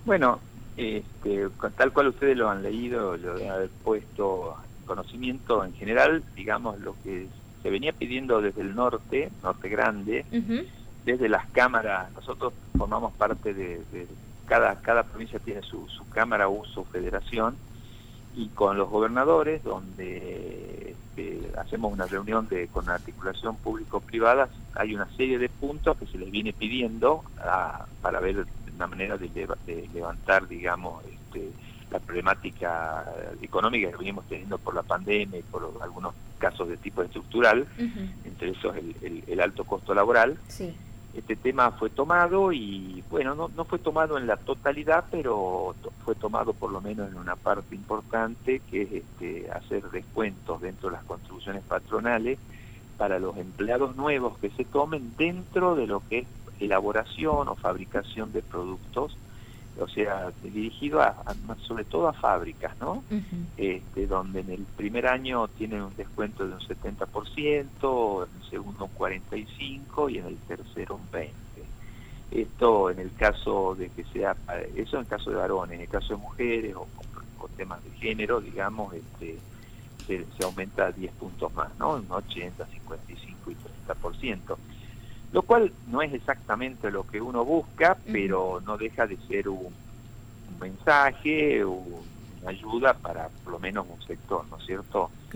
Bueno, tal cual ustedes lo han leído, lo deben haber puesto en conocimiento en general, digamos, lo que se venía pidiendo desde el norte grande, Ujú. desde las cámaras. Nosotros formamos parte de cada provincia tiene su cámara o su federación, y con los gobernadores, donde hacemos una reunión con articulación público-privada, hay una serie de puntos que se les viene pidiendo para ver una manera de levantar, digamos, la problemática económica que venimos teniendo por la pandemia y por algunos casos de tipo estructural, Ujú. entre esos el alto costo laboral. Sí. Este tema fue tomado y, bueno, no fue tomado en la totalidad, pero fue tomado por lo menos en una parte importante, que es hacer descuentos dentro de las contribuciones patronales para los empleados nuevos que se tomen dentro de lo que es elaboración o fabricación de productos, o sea, dirigido sobre todo a fábricas, ¿no? Ujú. Donde en el primer año tienen un descuento de un 70%, en el segundo un 45% y en el tercero un 20%. Esto en el caso de que sea, eso en el caso de varones. En el caso de mujeres o con temas de género, digamos, se aumenta 10 puntos más, ¿no? Un 80, 55 y 30%. Lo cual no es exactamente lo que uno busca, Ujú. pero no deja de ser un mensaje, una ayuda para por lo menos un sector, ¿no es cierto?